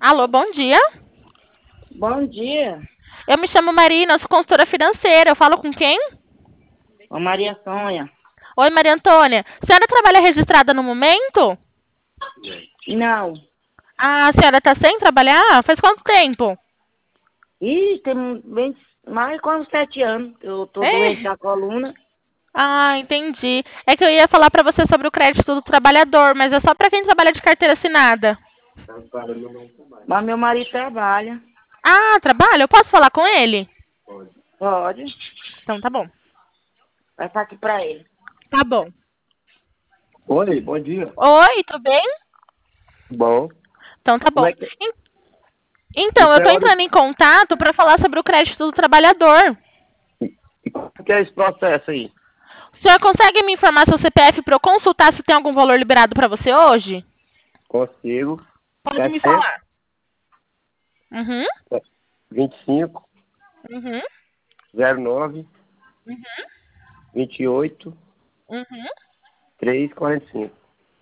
Alô, bom dia. Bom dia, Eu me chamo Marina, eu sou consultora financeira. Eu falo com quem? ô Maria Sônia. Oi, Maria Antônia. A senhora trabalha registrada no momento? Não. A senhora está sem trabalhar? Faz quanto tempo? Tem bem mais de quase 7 anos que eu tô doente É? da coluna. Ah, entendi. É que eu ia falar para você sobre o crédito do trabalhador, mas é só para quem trabalha de carteira assinada. Mas meu marido trabalha. Ah, trabalha? Eu posso falar com ele? Pode. Então tá bom. Vai estar aqui pra ele. Tá bom. Oi, bom dia. Oi, tudo bem? Bom. Então tá Como bom. é que Então, eu isso é tô hora entrando em contato para falar sobre o crédito do trabalhador. e como que é esse processo aí? O senhor consegue me informar seu CPF para eu consultar se tem algum valor liberado para você hoje? Consigo. Pode me 70, falar. Uhum, 25, uhum, 09, uhum, 28, uhum. 3, 45.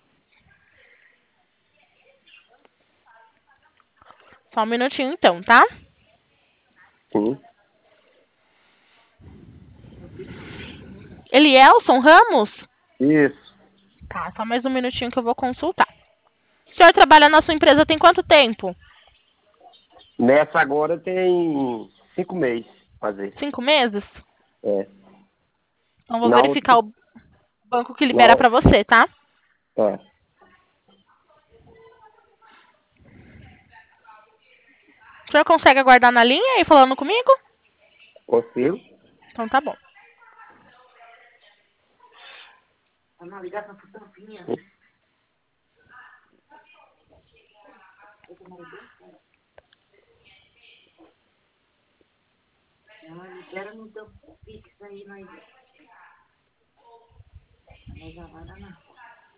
Só um minutinho então, tá? Sim. Elielson Ramos? Isso. Tá, só mais um minutinho que eu vou consultar. O senhor trabalha na sua empresa tem quanto tempo? Nessa agora tem 5 meses fazer. 5 meses? É. Então vou Na outra. verificar o banco que Na libera outra. para você, tá? É. O senhor consegue aguardar na linha aí falando comigo? Consigo. Então tá bom. Vamos ligar pra Futanfinha. Ela libera no teu fixo aí, mas já vai dar na roça.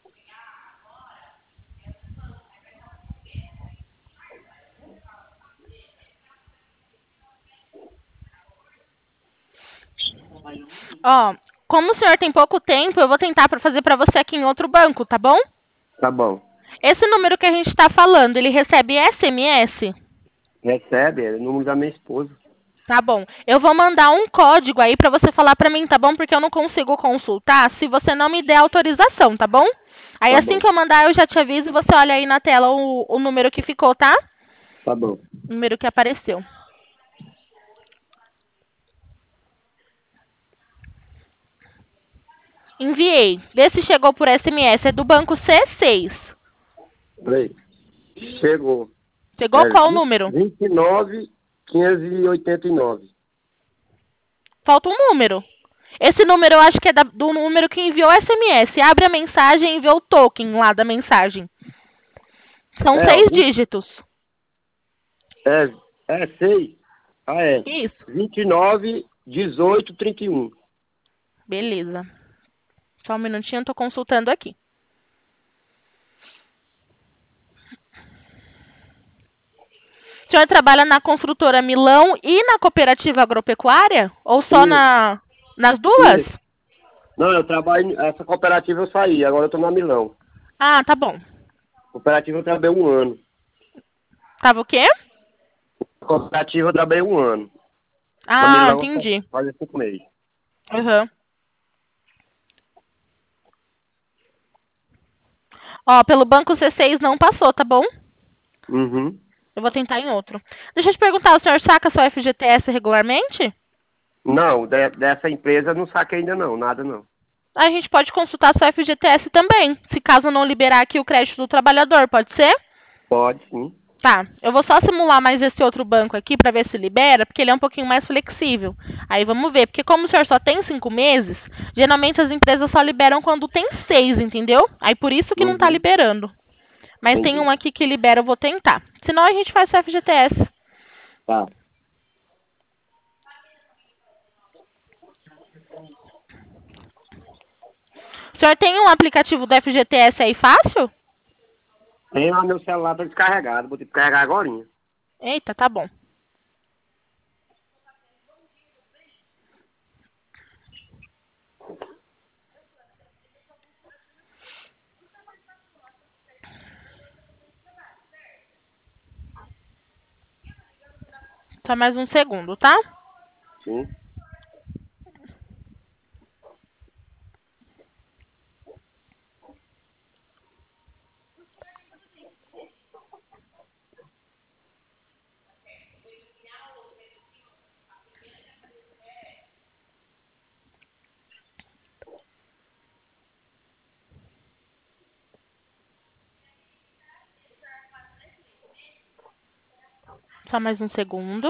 Ó, como o senhor tem pouco tempo, eu vou tentar para fazer para você aqui em outro banco, tá bom? Tá bom. Esse número que a gente está falando, ele recebe SMS? Recebe, é o número da minha esposa. Tá bom. Eu vou mandar um código aí pra você falar pra mim, tá bom? Porque eu não consigo consultar se você não me der autorização, tá bom? Aí Tá assim bom. que eu mandar, eu já te aviso e você olha aí na tela o número que ficou, tá? Tá bom. O número que apareceu. Enviei. Vê se chegou por SMS. É do banco C6. Peraí. Chegou. Chegou É qual o número? 29, 589. Falta um número. Esse número eu acho que é do número que enviou SMS. Abre a mensagem e vê o token lá da mensagem. São É, 6 dígitos. é 6. Ah, é. Isso. 29, 18, 31. Beleza. Só um minutinho, eu tô consultando aqui. O senhor trabalha na construtora Milão e na cooperativa agropecuária? Ou só Isso, nas duas? isso. Não, eu trabalho. Essa cooperativa eu saí, agora eu tô na Milão. Ah, tá bom. Cooperativa eu trabalhei 1 ano. Tava o quê? Cooperativa eu trabalhei 1 ano. Na Ah, Milão entendi. faz 5 meses. Uhum. Ó, pelo banco C6 não passou, tá bom? Uhum. Eu vou tentar em outro. Deixa eu te perguntar, o senhor saca seu FGTS regularmente? Não, dessa empresa eu não saquei ainda não, nada não. A gente pode consultar seu FGTS também, se caso não liberar aqui o crédito do trabalhador, pode ser? Pode sim. Tá, eu vou só simular mais esse outro banco aqui para ver se libera, porque ele é um pouquinho mais flexível. Aí vamos ver, porque como o senhor só tem 5 meses, geralmente as empresas só liberam quando tem 6, entendeu? Aí por isso que não tá Uhum. liberando. Mas tem Entendi. um aqui que libera, eu vou tentar. Senão a gente faz o FGTS. Tá. O senhor tem um aplicativo do FGTS aí fácil? Tem lá meu celular tá descarregado, vou ter que carregar agora. Eita, tá bom. Só mais um segundo, tá? Sim. Só mais um segundo.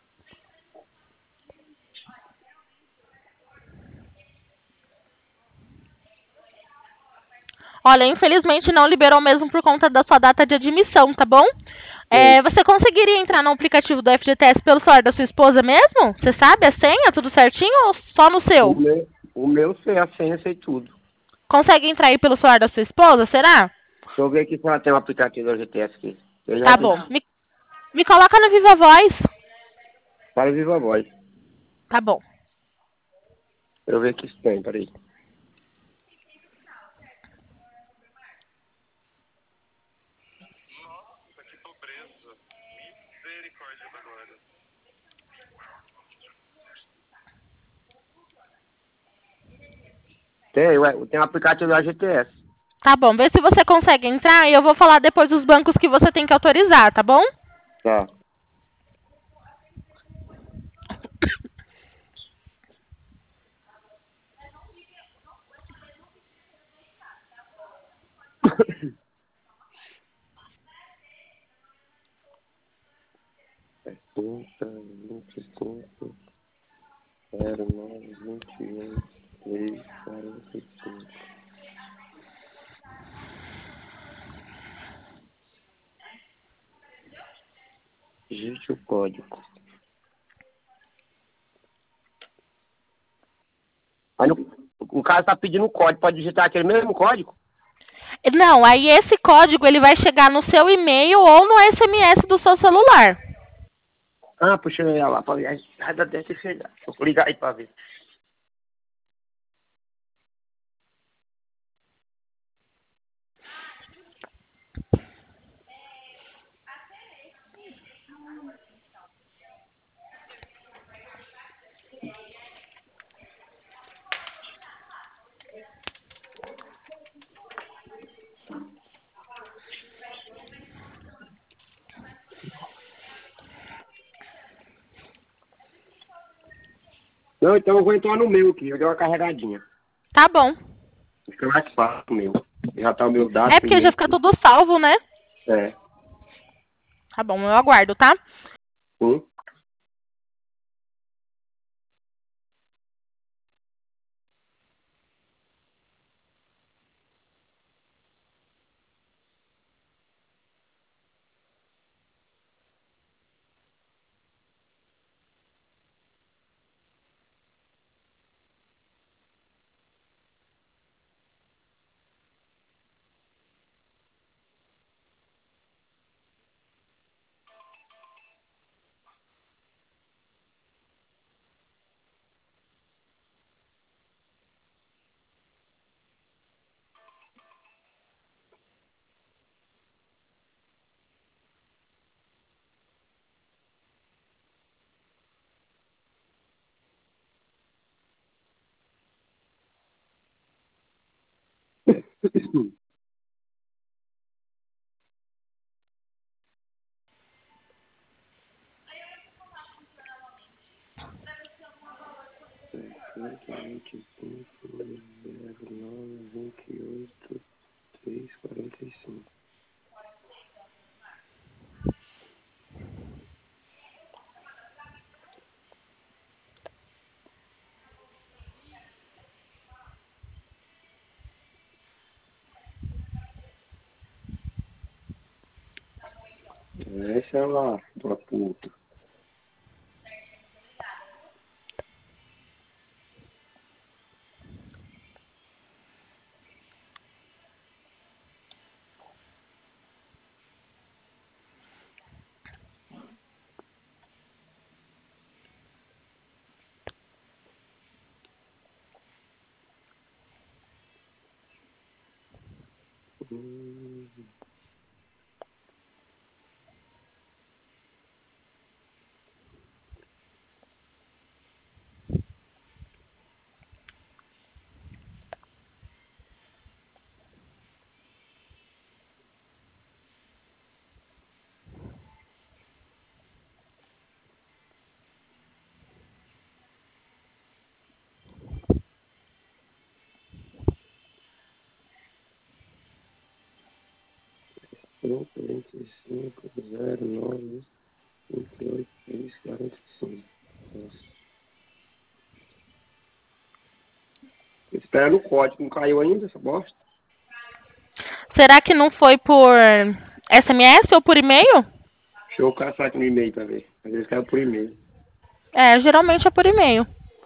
Olha, infelizmente não liberou mesmo por conta da sua data de admissão, tá bom? Sei. Você conseguiria entrar no aplicativo do FGTS pelo celular da sua esposa mesmo? Você sabe a senha, tudo certinho ou só no seu? O meu sei a senha, sei tudo. Consegue entrar aí pelo celular da sua esposa, será? Deixa eu ver aqui se ela tem um aplicativo da GTS aqui. Eu já Tá bom. Me coloca no Viva Voz. Para Viva Voz. Tá bom. Eu ver aqui se tem, peraí. Tem, ué, tem um aplicativo da GTS. Tá bom. Vê se você consegue entrar e eu vou falar depois dos bancos que você tem que autorizar, tá bom? Tá. Puta, 25, 09, 21, 3, 45. Digite o código. Aí o cara tá pedindo o código, pode digitar aquele mesmo código? Não, aí esse código ele vai chegar no seu e-mail ou no SMS do seu celular. Ah, puxa eu ia lá pra ver. Ai, deve ter chegado. Vou ligar aí pra ver. Não, então eu vou entrar no meu aqui. Eu dei uma carregadinha. Tá bom. Fica mais fácil o meu. Já tá o meu dado É porque já primeiro. fica tudo salvo, né? É. Tá bom, eu aguardo, tá? Hum? Vinte e cinco, 09, 28, 3, 45. Essa é lá, tua puta. Hum. 25, 09, 28, 15, 45. Nossa. Espera no código, não caiu ainda essa bosta? Será que não foi por SMS ou por e-mail? Deixa eu caçar aqui no e-mail pra ver. Às vezes caiu por e-mail. É, geralmente é por e-mail.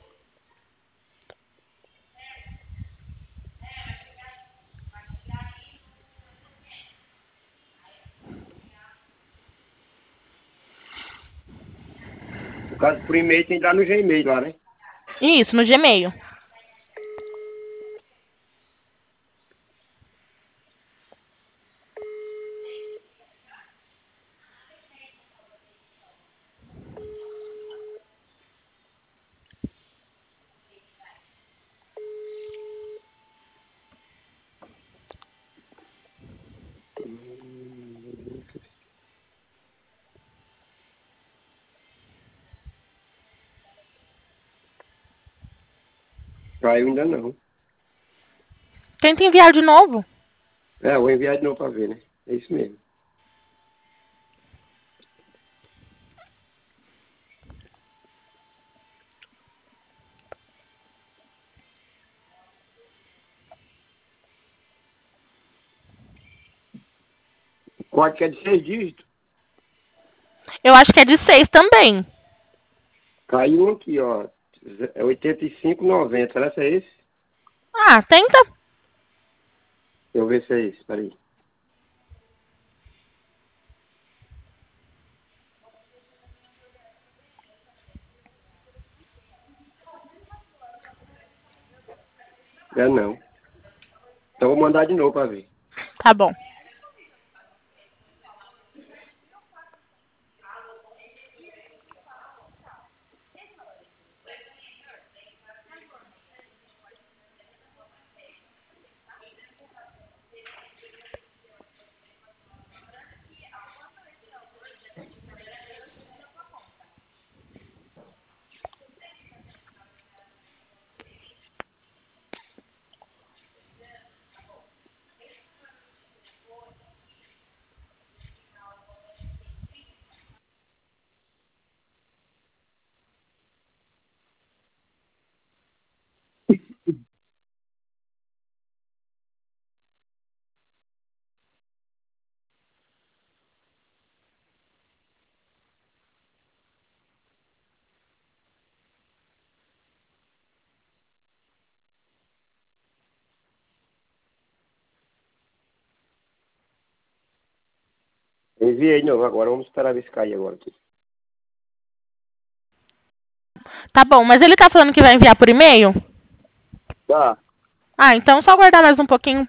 No caso, por e-mail tem que entrar no Gmail lá, né? Isso, no Gmail. Caiu ainda não. Tenta enviar de novo. É, eu vou enviar de novo pra ver, né? É isso mesmo. O código é de 6 dígitos. Eu acho que é de 6 também. Caiu um aqui, ó. É 85,90. Será que é esse? Ah, tenta. Deixa eu ver se é esse. Peraí. É não. Então eu vou mandar de novo pra ver. Tá bom. Enviei de novo agora. Vamos esperar ver se cair agora aqui. Tá bom, mas ele tá falando que vai enviar por e-mail? Tá. Ah, então só aguardar mais um pouquinho.